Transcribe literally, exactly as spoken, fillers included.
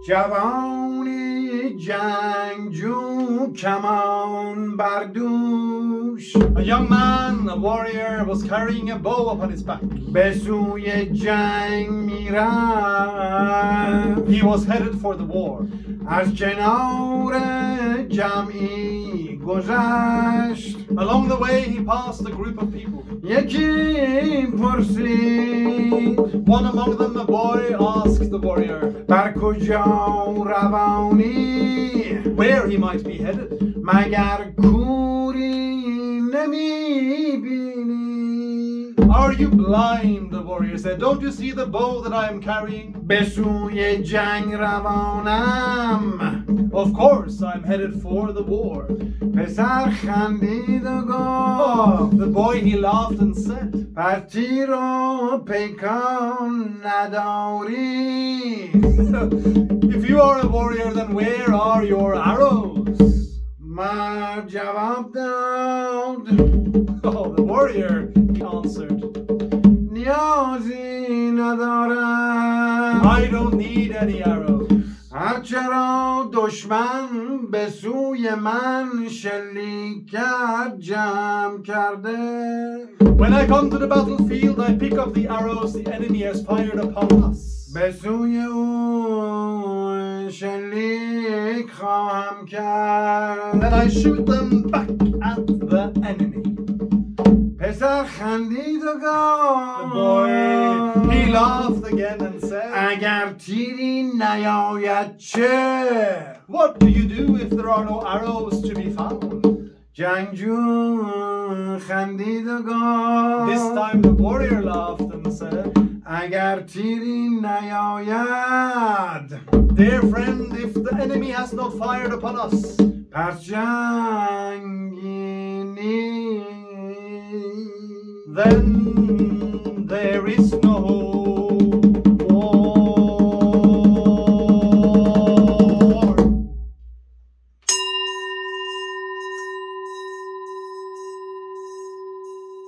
جوانی جنگجو کمان بر دوش A young man, a warrior, was carrying a bow upon his back. به سوی جنگ میرفت He was headed for the war. از کنار جمعی گذشت Along the way, he passed a group of people. یکی پرسید One among them, a boy, asked the warrior بر کجا روانی where he might be headed. مگر کوری نمیبینی Are you blind? The warrior said. Don't you see the bow that I am carrying? به سوی جنگ روانم Of course, I'm headed for the war. پسر خندید و Oh, گفت the boy, he laughed and said, پس تیر و پیکان نداری if you are a warrior, then where are your arrows? مرد جواب داد Oh, the warrior, he answered, نیازی ندارم I don't need any arrows. هرچرا دشمن به سوی من شلیک کرد جمع کرده When I come to the battlefield, I pick up the arrows the enemy has fired upon us. به سوی او شلیک خواهم کرد Then I shoot them back at the enemy. پسر خندید و The boy, he گفت laughed again and said, اگر تیری نیاید چه what do you do if there are no arrows to be found? جنگجو خندید و This گفت time the warrior laughed and said, اگر تیری نیاید dear friend, if the enemy has not fired upon us, پس جنگی نیست then there is no